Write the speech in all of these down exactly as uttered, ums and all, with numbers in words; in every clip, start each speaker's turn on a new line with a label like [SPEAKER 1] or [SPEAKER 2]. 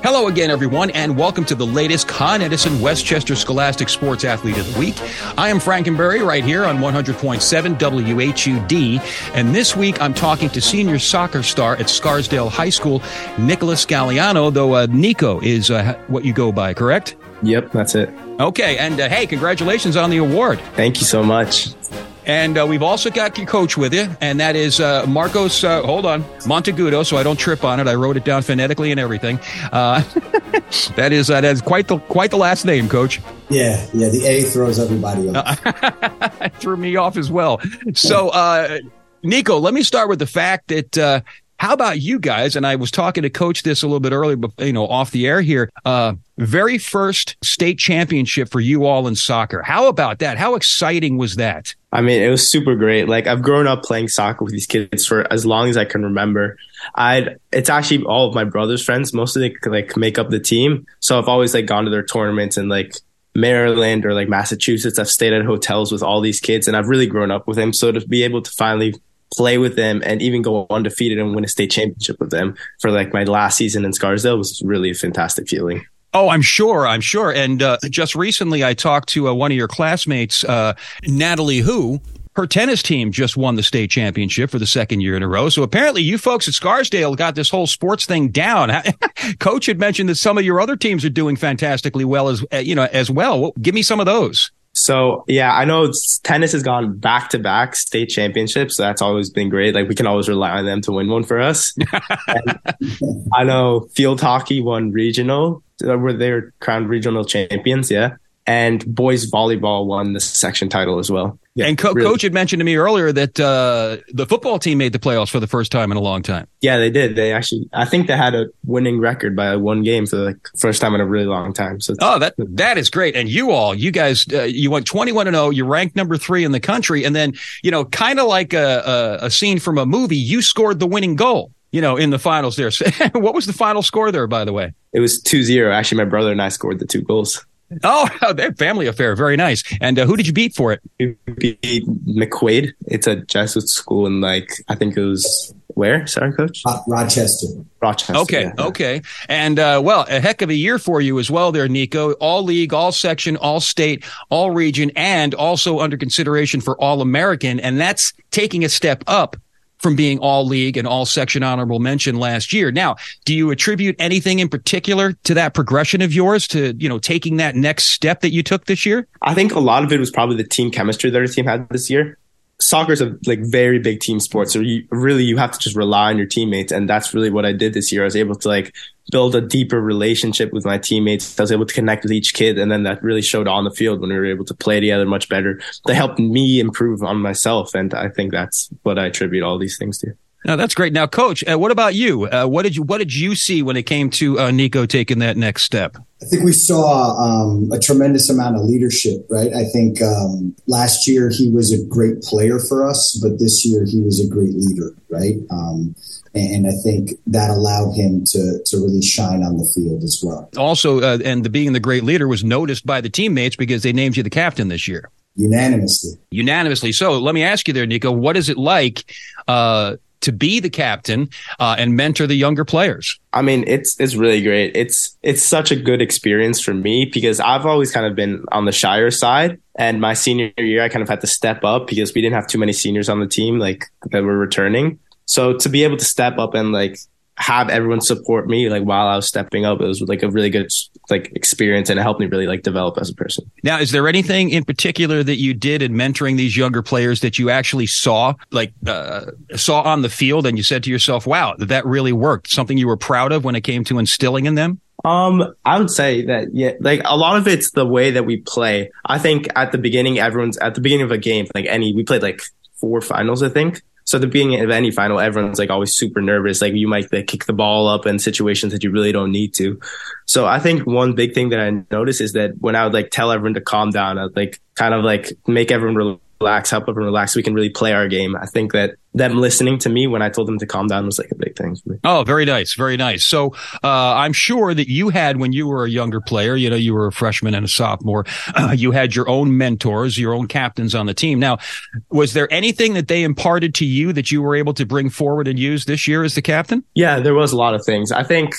[SPEAKER 1] Hello again, everyone, and welcome to the latest Con Edison Westchester Scholastic Sports Athlete of the Week. I am Frankenberry right here on one hundred point seven W H U D, and this week I'm talking to senior soccer star at Scarsdale High School, Nicholas Galliano, though uh, Nico is uh, what you go by, correct?
[SPEAKER 2] Yep, that's it.
[SPEAKER 1] Okay, and uh, hey, congratulations on the award.
[SPEAKER 2] Thank you so much.
[SPEAKER 1] And uh, we've also got your coach with you, and that is uh, Marcos, uh, hold on, Montegudo, so I don't trip on it. I wrote it down phonetically and everything. Uh, that is uh, that is quite the quite the last name, Coach.
[SPEAKER 3] Yeah, yeah, the A throws everybody off.
[SPEAKER 1] Uh, threw me off as well. So, uh, Nico, let me start with the fact that uh, how about you guys? And I was talking to Coach this a little bit earlier, you know, off the air here. Uh, very first state championship for you all in soccer. How about that? How exciting was that?
[SPEAKER 2] I mean, it was super great. Like, I've grown up playing soccer with these kids for as long as I can remember. I'd, it's actually all of my brother's friends. Most of them like make up the team. So I've always like gone to their tournaments in like Maryland or like Massachusetts. I've stayed at hotels with all these kids and I've really grown up with them. So to be able to finally play with them and even go undefeated and win a state championship with them for like my last season in Scarsdale was really a fantastic feeling.
[SPEAKER 1] Oh, I'm sure. I'm sure. And uh, just recently, I talked to uh, one of your classmates, uh, Natalie Hu. Her tennis team just won the state championship for the second year in a row. So apparently you folks at Scarsdale got this whole sports thing down. Coach had mentioned that some of your other teams are doing fantastically well as, uh, you know, as well. well. Give me some of those.
[SPEAKER 2] So, yeah, I know tennis has gone back to back state championships. So that's always been great. Like, we can always rely on them to win one for us. And I know field hockey won regional, where they were crowned regional champions. Yeah. And boys volleyball won the section title as well. Yeah,
[SPEAKER 1] and Co-
[SPEAKER 2] really.
[SPEAKER 1] Coach had mentioned to me earlier that uh, the football team made the playoffs for the first time in a long time.
[SPEAKER 2] Yeah, they did. They actually, I think they had a winning record by one game for the like, first time in a really long time. So,
[SPEAKER 1] oh, that that is great. And you all, you guys, uh, you went twenty-one and oh. You ranked number three in the country, and then you know, kind of like a, a a scene from a movie, you scored the winning goal. You know, in the finals there. What was the final score there, by the way?
[SPEAKER 2] It was two zero. Actually, my brother and I scored the two goals.
[SPEAKER 1] Oh, that family affair. Very nice. And uh, who did you beat for it?
[SPEAKER 2] We beat McQuaid. It's a Jesuit school in like, I think it was where? Sorry, Coach?
[SPEAKER 3] Rochester.
[SPEAKER 2] Rochester.
[SPEAKER 1] Okay.
[SPEAKER 2] Yeah.
[SPEAKER 1] Okay. And uh, well, a heck of a year for you as well there, Nico. All league, all section, all state, all region, and also under consideration for all American. And that's taking a step up from being all league and all section honorable mention last year. Now, do you attribute anything in particular to that progression of yours, to, you know, taking that next step that you took this year?
[SPEAKER 2] I think a lot of it was probably the team chemistry that our team had this year. Soccer is a like very big team sport. So you really, you have to just rely on your teammates. And that's really what I did this year. I was able to like build a deeper relationship with my teammates. I was able to connect with each kid. And then that really showed on the field when we were able to play together much better. They helped me improve on myself. And I think that's what I attribute all these things to.
[SPEAKER 1] Now, that's great. Now, Coach, uh, what about you? Uh, what did you what did you see when it came to uh, Nico taking that next step?
[SPEAKER 3] I think we saw um, a tremendous amount of leadership, right? I think um, last year he was a great player for us, but this year he was a great leader, right? Um, and I think that allowed him to to really shine on the field as well.
[SPEAKER 1] Also, uh, and the being the great leader was noticed by the teammates because they named you the captain this year.
[SPEAKER 3] Unanimously.
[SPEAKER 1] Unanimously. So let me ask you there, Nico, what is it like uh, to be the captain uh, and mentor the younger players?
[SPEAKER 2] I mean, it's it's really great. It's it's such a good experience for me because I've always kind of been on the shyer side. And my senior year, I kind of had to step up because we didn't have too many seniors on the team like that were returning. So to be able to step up and like have everyone support me like while I was stepping up, it was like a really good like experience, and it helped me really like develop as a person.
[SPEAKER 1] Now, is there anything in particular that you did in mentoring these younger players that you actually saw like uh, saw on the field and you said to yourself, wow, that that really worked? Something you were proud of when it came to instilling in them?
[SPEAKER 2] Um, I would say that, yeah, like a lot of it's the way that we play. I think at the beginning, everyone's at the beginning of a game, like any, we played like four finals, I think. So at the beginning of any final, everyone's like always super nervous. Like you might like, kick the ball up in situations that you really don't need to. So I think one big thing that I noticed is that when I would like tell everyone to calm down, I'd like kind of like make everyone relax, help everyone relax so we can really play our game. I think that them listening to me when I told them to calm down was like a big thing for me.
[SPEAKER 1] Oh, very nice. Very nice. So uh, I'm sure that you had, when you were a younger player, you know, you were a freshman and a sophomore, uh, you had your own mentors, your own captains on the team. Now, was there anything that they imparted to you that you were able to bring forward and use this year as the captain?
[SPEAKER 2] Yeah, there was a lot of things. I think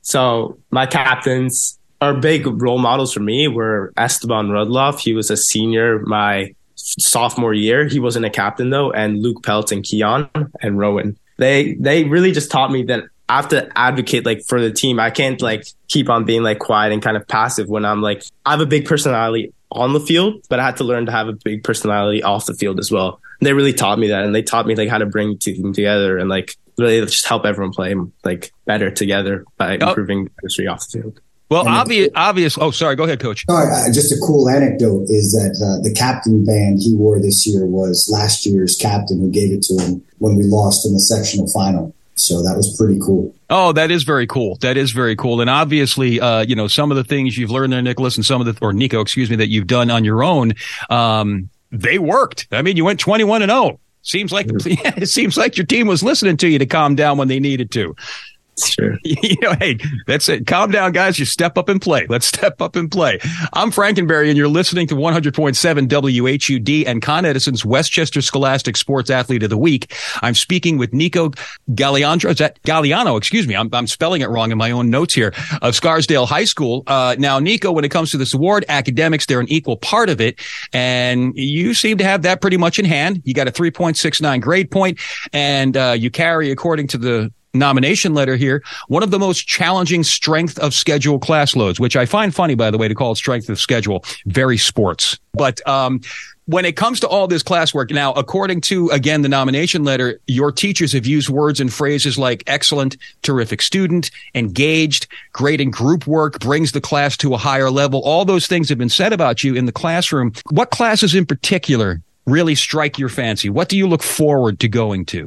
[SPEAKER 2] So my captains are big role models for me were Esteban Rudloff. He was a senior my sophomore year. He wasn't a captain though. And Luke Peltz and Keon and Rowan. They they really just taught me that I have to advocate like for the team. I can't like keep on being like quiet and kind of passive when I'm like, I have a big personality on the field, but I had to learn to have a big personality off the field as well. And they really taught me that. And they taught me like how to bring the team together and like really just help everyone play like better together by
[SPEAKER 1] oh.
[SPEAKER 2] improving chemistry off the field.
[SPEAKER 1] Well, obvious, obvious. Oh, sorry. Go ahead, Coach.
[SPEAKER 3] No, uh, just a cool anecdote is that uh, the captain band he wore this year was last year's captain who gave it to him when we lost in the sectional final. So that was pretty cool.
[SPEAKER 1] Oh, that is very cool. That is very cool. And obviously, uh, you know, some of the things you've learned there, Nicholas, and some of the, or Nico, excuse me, that you've done on your own, um, they worked. I mean, you went twenty-one and oh. Seems like the, it seems like your team was listening to you to calm down when they needed to.
[SPEAKER 2] Sure.
[SPEAKER 1] You know, hey, that's it. Calm down, guys. You step up and play. Let's step up and play. I'm Frankenberry, and you're listening to one hundred point seven W H U D and Con Edison's Westchester Scholastic Sports Athlete of the Week. I'm speaking with Nico Galliano. Is that Galliano? Excuse me. I'm, I'm spelling it wrong in my own notes here. Of Scarsdale High School. Uh, now, Nico, when it comes to this award, academics, they're an equal part of it, and you seem to have that pretty much in hand. You got a three point six nine grade point, and uh, you carry, according to the nomination letter here, one of the most challenging strength of schedule class loads, which I find funny, by the way, to call it strength of schedule. Very sports. But um, when it comes to all this classwork, now, according to, again, the nomination letter, your teachers have used words and phrases like excellent, terrific student, engaged, great in group work, brings the class to a higher level. All those things have been said about you in the classroom. What classes in particular really strike your fancy? What do you look forward to going to?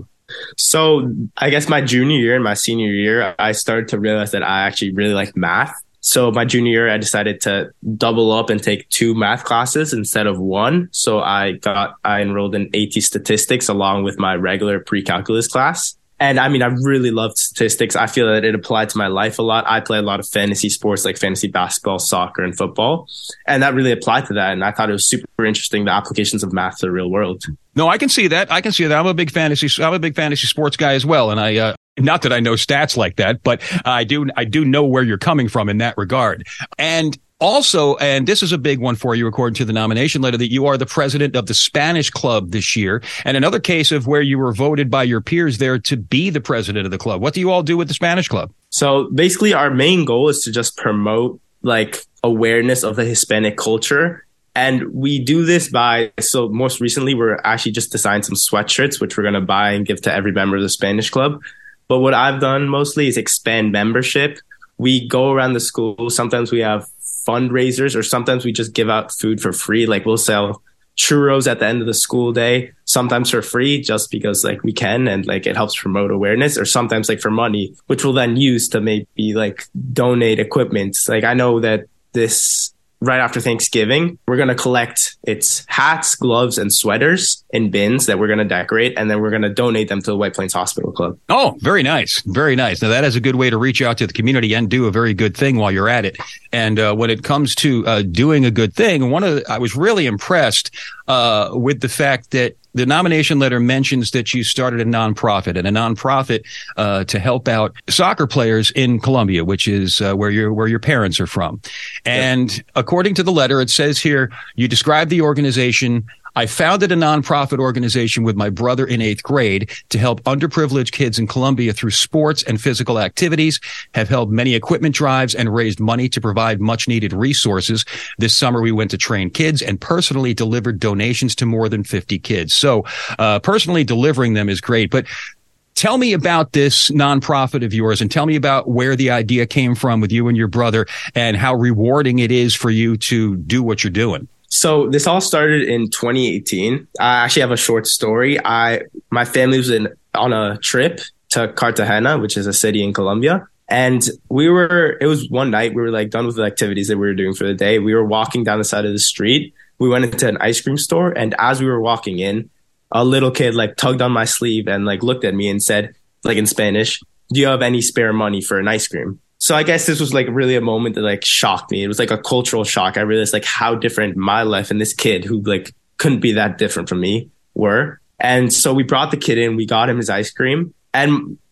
[SPEAKER 2] So I guess my junior year and my senior year, I started to realize that I actually really like math. So my junior year, I decided to double up and take two math classes instead of one. So I got, I enrolled in AT statistics along with my regular pre-calculus class. And I mean, I really loved statistics. I feel that it applied to my life a lot. I play a lot of fantasy sports like fantasy basketball, soccer, and football. And that really applied to that. And I thought it was super interesting, the applications of math to the real world.
[SPEAKER 1] No, I can see that. I can see that. I'm a big fantasy, I'm a big fantasy sports guy as well. And I, uh, not that I know stats like that, but I do, I do know where you're coming from in that regard. And also, and this is a big one for you, according to the nomination letter, that you are the president of the Spanish Club this year. And another case of where you were voted by your peers there to be the president of the club. What do you all do with the Spanish Club?
[SPEAKER 2] So basically, our main goal is to just promote like awareness of the Hispanic culture. And we do this by, so most recently, we're actually just designed some sweatshirts, which we're going to buy and give to every member of the Spanish Club. But what I've done mostly is expand membership. We go around the school. Sometimes we have fundraisers, or sometimes we just give out food for free. Like we'll sell churros at the end of the school day, sometimes for free, just because like we can, and like it helps promote awareness, or sometimes like for money, which we'll then use to maybe like donate equipment. Like I know that this right after Thanksgiving, we're going to collect its hats, gloves, and sweaters in bins that we're going to decorate, and then we're going to donate them to the White Plains Hospital Club.
[SPEAKER 1] Oh, very nice. Very nice. Now, that is a good way to reach out to the community and do a very good thing while you're at it. And uh, when it comes to uh, doing a good thing, one of the, I was really impressed uh, with the fact that the nomination letter mentions that you started a nonprofit, and a nonprofit uh, to help out soccer players in Colombia, which is uh, where your where your parents are from. And yeah. According to the letter, it says here, you describe the organization. I founded a nonprofit organization with my brother in eighth grade to help underprivileged kids in Colombia through sports and physical activities, have held many equipment drives and raised money to provide much needed resources. This summer, we went to train kids and personally delivered donations to more than fifty kids. So uh, personally delivering them is great. But tell me about this nonprofit of yours, and tell me about where the idea came from with you and your brother, and how rewarding it is for you to do what you're doing.
[SPEAKER 2] So this all started in twenty eighteen. I actually have a short story. I my family was in on a trip to Cartagena, which is a city in Colombia. And we were, it was one night, we were like done with the activities that we were doing for the day. We were walking down the side of the street. We went into an ice cream store. And as we were walking in, a little kid like tugged on my sleeve and like looked at me and said, like in Spanish, "Do you have any spare money for an ice cream?" So I guess this was like really a moment that like shocked me. It was like a cultural shock. I realized like how different my life and this kid who like couldn't be that different from me were. And so we brought the kid in, we got him his ice cream. And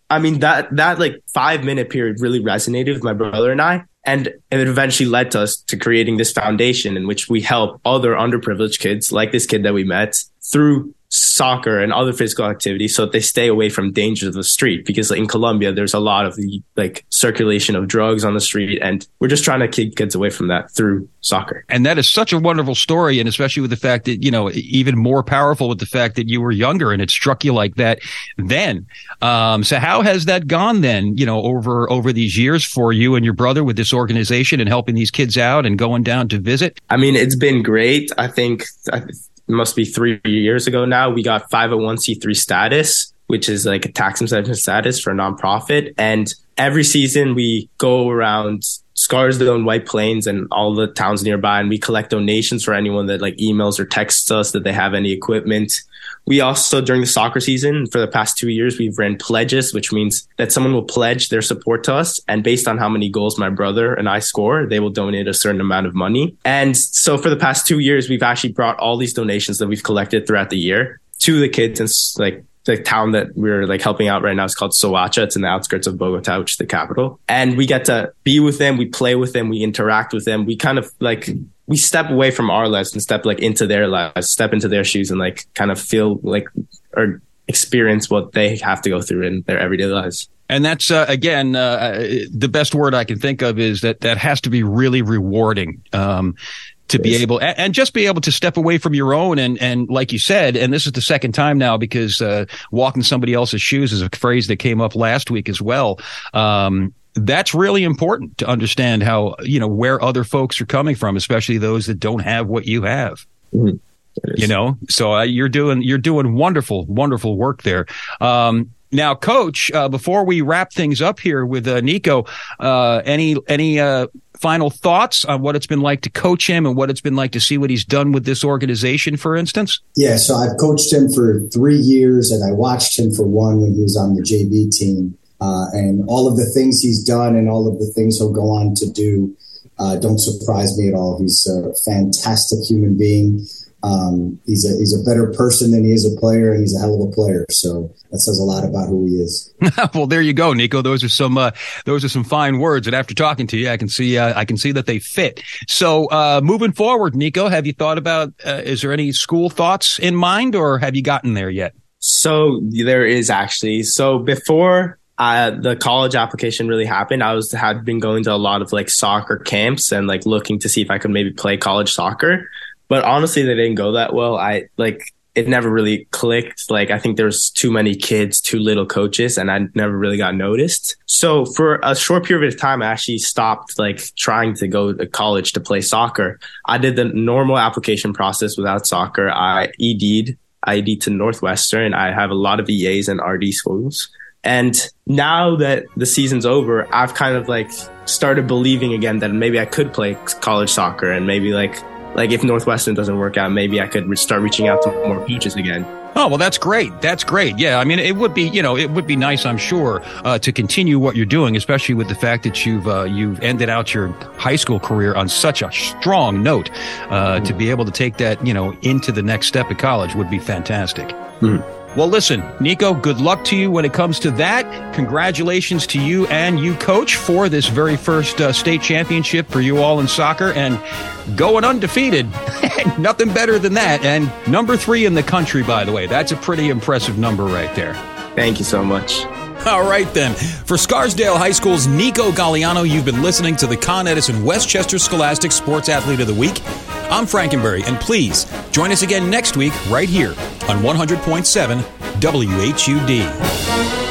[SPEAKER 2] I mean, that, that like five minute period really resonated with my brother and I. And it eventually led to us to creating this foundation in which we help other underprivileged kids like this kid that we met through soccer and other physical activities so that they stay away from dangers of the street. Because in Colombia, there's a lot of the like circulation of drugs on the street. And we're just trying to keep kids away from that through soccer.
[SPEAKER 1] And that is such a wonderful story. And especially with the fact that, you know, even more powerful with the fact that you were younger and it struck you like that then. Um, so how has that gone then, you know, over, over these years for you and your brother with this organization and helping these kids out and going down to visit?
[SPEAKER 2] I mean, it's been great. I think I it must be three years ago now, we got five oh one c three status, which is like a tax exemption status for a nonprofit. And every season we go around Scarsdale and White Plains and all the towns nearby, and we collect donations for anyone that like emails or texts us that they have any equipment. We also, during the soccer season, for the past two years, we've ran pledges, which means that someone will pledge their support to us. And based on how many goals my brother and I score, they will donate a certain amount of money. And so for the past two years, we've actually brought all these donations that we've collected throughout the year to the kids in like the town that we're like helping out right now is called Soacha. It's in the outskirts of Bogota, which is the capital. And we get to be with them. We play with them. We interact with them. We kind of like, we step away from our lives and step like into their lives, step into their shoes and like kind of feel like or experience what they have to go through in their everyday lives.
[SPEAKER 1] And that's, uh, again, uh, the best word I can think of is that that has to be really rewarding. Um, to be able and just be able to step away from your own. And, and like you said, and this is the second time now because, uh, walking somebody else's shoes is a phrase that came up last week as well. Um, that's really important to understand how, you know, where other folks are coming from, especially those that don't have what you have. Mm-hmm. You know, so uh, you're doing, you're doing wonderful, wonderful work there. Um, Now, Coach, uh, before we wrap things up here with uh, Nico, uh, any any uh, final thoughts on what it's been like to coach him and what it's been like to see what he's done with this organization, for instance?
[SPEAKER 3] Yeah, so I've coached him for three years, and I watched him for one when he was on the J V team. Uh, and all of the things he's done and all of the things he'll go on to do uh, don't surprise me at all. He's a fantastic human being. Um, he's a he's a better person than he is a player, and he's a hell of a player. So that says a lot about who he is.
[SPEAKER 1] Well, there you go, Nico. Those are some uh, those are some fine words. And after talking to you, I can see uh, I can see that they fit. So uh, moving forward, Nico, have you thought about? Uh, is there any school thoughts in mind, or have you gotten there yet?
[SPEAKER 2] So there is actually. So before uh, the college application really happened, I was had been going to a lot of like soccer camps and like looking to see if I could maybe play college soccer. But honestly, they didn't go that well. I like it never really clicked. Like, I think there was too many kids, too little coaches, and I never really got noticed. So for a short period of time, I actually stopped like trying to go to college to play soccer. I did the normal application process without soccer. I E D'd, I E D'd to Northwestern. I have a lot of E As and R D schools. And now that the season's over, I've kind of like started believing again that maybe I could play college soccer, and maybe like Like if Northwestern doesn't work out, maybe I could start reaching out to more coaches again.
[SPEAKER 1] Oh, well, that's great. That's great. Yeah. I mean, it would be, you know, it would be nice, I'm sure, uh, to continue what you're doing, especially with the fact that you've, uh, you've ended out your high school career on such a strong note. Uh, mm-hmm. To be able to take that, you know, into the next step at college would be fantastic. Mm-hmm. Well, listen, Nico, good luck to you when it comes to that. Congratulations to you and you, Coach, for this very first uh, state championship for you all in soccer, and going undefeated. Nothing better than that. And number three in the country, by the way. That's a pretty impressive number right there.
[SPEAKER 2] Thank you so much.
[SPEAKER 1] All right, then. For Scarsdale High School's Nico Galliano, you've been listening to the Con Edison Westchester Scholastic Sports Athlete of the Week. I'm Frankenberry, and please join us again next week right here on one hundred point seven W H U D.